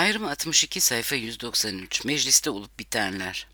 Ayrım 62 sayfa 193 Mecliste olup bitenler.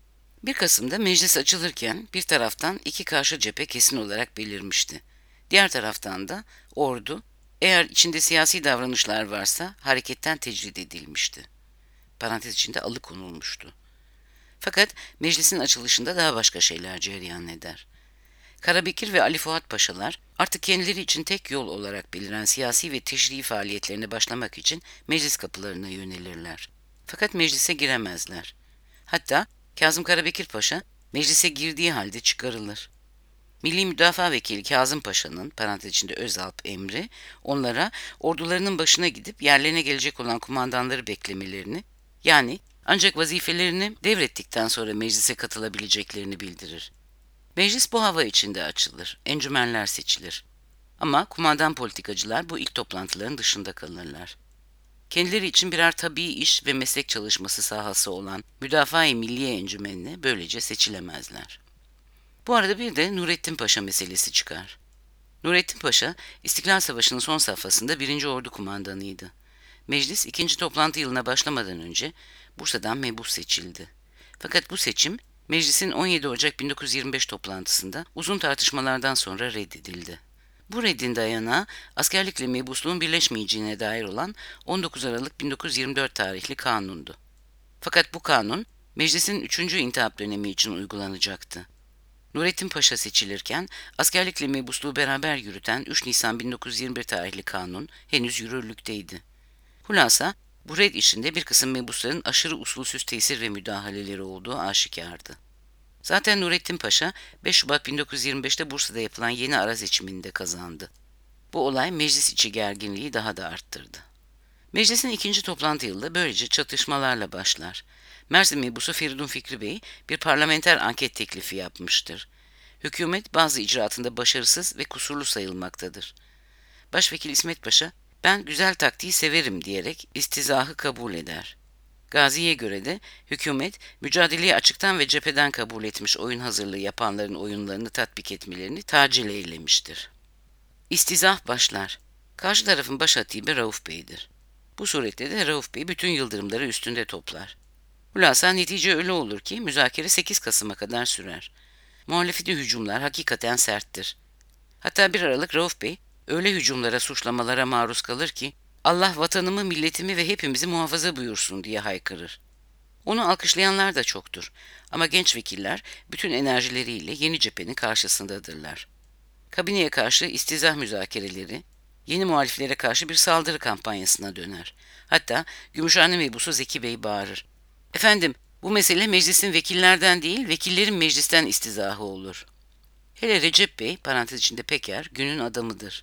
1 Kasım'da meclis açılırken bir taraftan iki karşı cephe kesin olarak belirmişti. Diğer taraftan da ordu, eğer içinde siyasi davranışlar varsa hareketten tecrid edilmişti. Parantez içinde alıkonulmuştu. Fakat meclisin açılışında daha başka şeyler cereyan eder. Karabekir ve Ali Fuat Paşalar artık kendileri için tek yol olarak beliren siyasi ve teşrii faaliyetlerine başlamak için meclis kapılarına yönelirler. Fakat meclise giremezler. Hatta Kazım Karabekir Paşa meclise girdiği halde çıkarılır. Milli Müdafaa Vekili Kazım Paşa'nın parantez içinde Özalp emri onlara ordularının başına gidip yerlerine gelecek olan kumandanları beklemelerini, yani ancak vazifelerini devrettikten sonra meclise katılabileceklerini bildirir. Meclis bu hava içinde açılır, encümenler seçilir. Ama kumandan politikacılar bu ilk toplantıların dışında kalırlar. Kendileri için birer tabii iş ve meslek çalışması sahası olan Müdafaa-i Milliye Encümeni'ne böylece seçilemezler. Bu arada bir de Nurettin Paşa meselesi çıkar. Nurettin Paşa, İstiklal Savaşı'nın son safhasında 1. Ordu kumandanıydı. Meclis 2. toplantı yılına başlamadan önce Bursa'dan mebus seçildi. Fakat bu seçim meclisin 17 Ocak 1925 toplantısında uzun tartışmalardan sonra reddedildi. Bu reddin dayanağı askerlikle mebusluğun birleşmeyeceğine dair olan 19 Aralık 1924 tarihli kanundu. Fakat bu kanun meclisin 3. intihap dönemi için uygulanacaktı. Nurettin Paşa seçilirken askerlikle mebusluğu beraber yürüten 3 Nisan 1921 tarihli kanun henüz yürürlükteydi. Hulasa bu red işinde bir kısım mebusların aşırı usulsüz tesir ve müdahaleleri olduğu aşikardı. Zaten Nurettin Paşa 5 Şubat 1925'te Bursa'da yapılan yeni ara seçiminde kazandı. Bu olay meclis içi gerginliği daha da arttırdı. Meclisin ikinci toplantı yılı böylece çatışmalarla başlar. Mersin mebusu Feridun Fikri Bey bir parlamenter anket teklifi yapmıştır. Hükümet bazı icraatında başarısız ve kusurlu sayılmaktadır. Başvekil İsmet Paşa, "Ben güzel taktiği severim" diyerek istizahı kabul eder. Gazi'ye göre de hükümet mücadeleyi açıktan ve cepheden kabul etmiş oyun hazırlığı yapanların oyunlarını tatbik etmelerini tacil eylemiştir. İstizah başlar. Karşı tarafın baş hatibi Rauf Bey'dir. Bu surette de Rauf Bey bütün yıldırımları üstünde toplar. Hulasa netice öyle olur ki müzakere 8 Kasım'a kadar sürer. Muhalefeti hücumlar hakikaten serttir. Hatta 1 Aralık Rauf Bey öyle hücumlara, suçlamalara maruz kalır ki "Allah vatanımı, milletimi ve hepimizi muhafaza buyursun" diye haykırır. Onu alkışlayanlar da çoktur ama genç vekiller bütün enerjileriyle yeni cephenin karşısındadırlar. Kabineye karşı istizah müzakereleri, yeni muhaliflere karşı bir saldırı kampanyasına döner. Hatta Gümüşhane mebusu Zeki Bey bağırır: "Efendim, bu mesele meclisin vekillerden değil, vekillerin meclisten istizahı olur." Hele Recep Bey, parantez içinde Peker, günün adamıdır.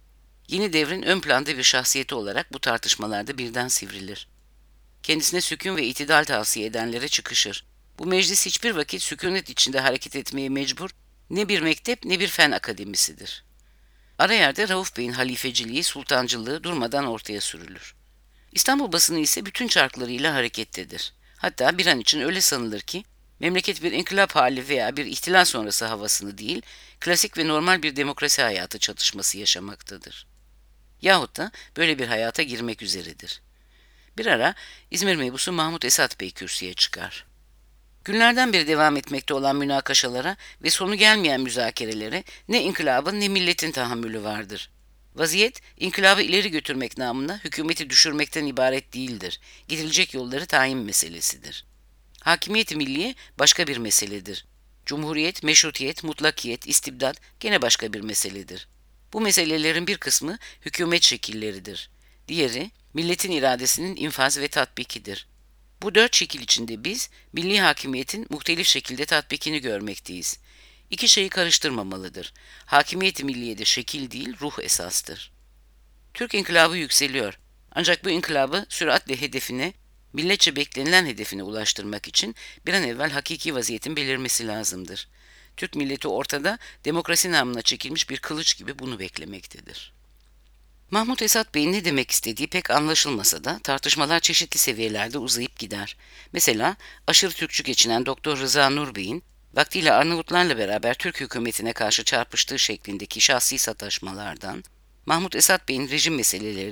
Yeni devrin ön planda bir şahsiyeti olarak bu tartışmalarda birden sivrilir. Kendisine sükun ve itidal tavsiye edenlere çıkışır. Bu meclis hiçbir vakit sükunet içinde hareket etmeye mecbur, ne bir mektep ne bir fen akademisidir. Ara yerde Rauf Bey'in halifeciliği, sultancılığı durmadan ortaya sürülür. İstanbul basını ise bütün çarklarıyla harekettedir. Hatta bir an için öyle sanılır ki, memleket bir inkılap hali veya bir ihtilal sonrası havasını değil, klasik ve normal bir demokrasi hayatı çatışması yaşamaktadır. Yahut da böyle bir hayata girmek üzeredir. Bir ara İzmir mebusu Mahmut Esat Bey kürsüye çıkar. Günlerden beri devam etmekte olan münakaşalara ve sonu gelmeyen müzakerelere ne inkılabın ne milletin tahammülü vardır. Vaziyet, inkılabı ileri götürmek namına hükümeti düşürmekten ibaret değildir. Gidilecek yolları tayin meselesidir. Hakimiyet-i milliye başka bir meseledir. Cumhuriyet, meşrutiyet, mutlakiyet, istibdat gene başka bir meseledir. Bu meselelerin bir kısmı hükümet şekilleridir. Diğeri, milletin iradesinin infaz ve tatbikidir. Bu 4 şekil içinde biz, milli hakimiyetin muhtelif şekilde tatbikini görmekteyiz. İki şeyi karıştırmamalıdır. Hakimiyet-i milliyede şekil değil, ruh esastır. Türk inkılabı yükseliyor. Ancak bu inkılabı süratle hedefine, milletçe beklenilen hedefine ulaştırmak için bir an evvel hakiki vaziyetin belirmesi lazımdır. Türk milleti ortada, demokrasi namına çekilmiş bir kılıç gibi bunu beklemektedir. Mahmut Esat Bey'in ne demek istediği pek anlaşılmasa da tartışmalar çeşitli seviyelerde uzayıp gider. Mesela aşırı Türkçü geçinen Doktor Rıza Nur Bey'in vaktiyle Arnavutlarla beraber Türk hükümetine karşı çarpıştığı şeklindeki şahsi sataşmalardan, Mahmut Esat Bey'in rejim meselelerine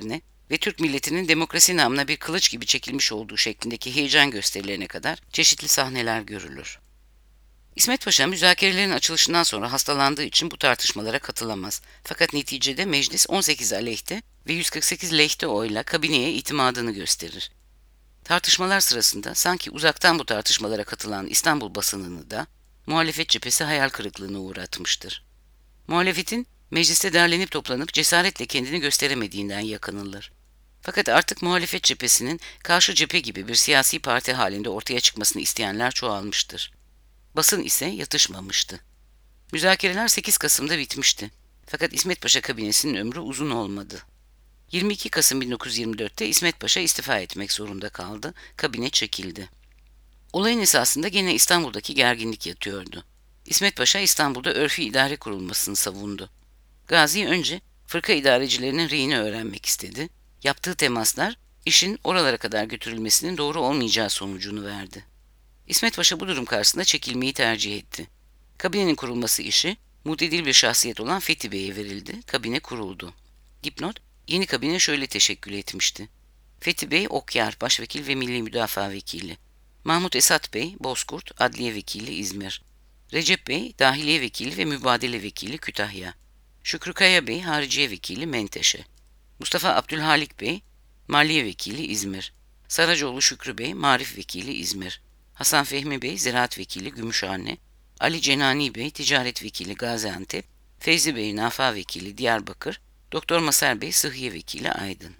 ve Türk milletinin demokrasi namına bir kılıç gibi çekilmiş olduğu şeklindeki heyecan gösterilerine kadar çeşitli sahneler görülür. İsmet Paşa müzakerelerin açılışından sonra hastalandığı için bu tartışmalara katılamaz. Fakat neticede meclis 18 aleyhte ve 148 lehte oyla kabineye itimadını gösterir. Tartışmalar sırasında sanki uzaktan bu tartışmalara katılan İstanbul basınını da muhalefet cephesi hayal kırıklığına uğratmıştır. Muhalefetin mecliste derlenip toplanıp cesaretle kendini gösteremediğinden yakınılır. Fakat artık muhalefet cephesinin karşı cephe gibi bir siyasi parti halinde ortaya çıkmasını isteyenler çoğalmıştır. Basın ise yatışmamıştı. Müzakereler 8 Kasım'da bitmişti. Fakat İsmet Paşa kabinesinin ömrü uzun olmadı. 22 Kasım 1924'te İsmet Paşa istifa etmek zorunda kaldı, kabine çekildi. Olayın esasında gene İstanbul'daki gerginlik yatıyordu. İsmet Paşa İstanbul'da örfü idare kurulmasını savundu. Gazi önce fırka idarecilerinin reyini öğrenmek istedi. Yaptığı temaslar işin oralara kadar götürülmesinin doğru olmayacağı sonucunu verdi. İsmet Paşa bu durum karşısında çekilmeyi tercih etti. Kabinenin kurulması işi mutedil bir şahsiyet olan Fethi Bey'e verildi. Kabine kuruldu. Dipnot, yeni kabine şöyle teşekkül etmişti. Fethi Bey, Okyar, Başvekil ve Milli Müdafaa Vekili. Mahmut Esat Bey, Bozkurt, Adliye Vekili, İzmir. Recep Bey, Dahiliye Vekili ve Mübadele Vekili, Kütahya. Şükrü Kaya Bey, Hariciye Vekili, Menteşe. Mustafa Abdülhalik Bey, Maliye Vekili, İzmir. Saracoğlu Şükrü Bey, Marif Vekili, İzmir. Hasan Fehmi Bey, Ziraat Vekili, Gümüşhane. Ali Cenani Bey, Ticaret Vekili, Gaziantep. Feyzi Bey, Nafa Vekili, Diyarbakır. Doktor Masar Bey, Sıhhiye Vekili, Aydın.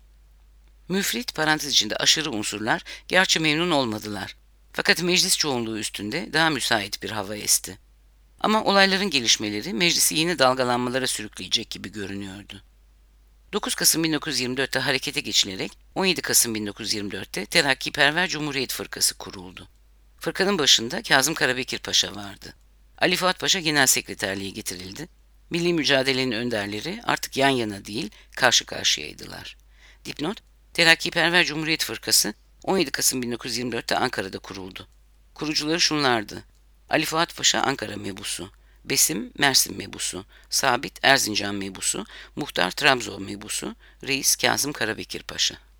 Müfrit, parantez içinde aşırı unsurlar, gerçi memnun olmadılar. Fakat meclis çoğunluğu üstünde daha müsait bir hava esti. Ama olayların gelişmeleri meclisi yeni dalgalanmalara sürükleyecek gibi görünüyordu. 9 Kasım 1924'te harekete geçilerek 17 Kasım 1924'te Terakkiperver Cumhuriyet Fırkası kuruldu. Fırkanın başında Kazım Karabekir Paşa vardı. Ali Fuat Paşa genel sekreterliğe getirildi. Milli mücadelenin önderleri artık yan yana değil, karşı karşıyaydılar. Dipnot, Terakkiperver Cumhuriyet Fırkası 17 Kasım 1924'te Ankara'da kuruldu. Kurucuları şunlardı: Ali Fuat Paşa Ankara mebusu, Besim Mersin mebusu, Sabit Erzincan mebusu, Muhtar Trabzon mebusu, Reis Kazım Karabekir Paşa.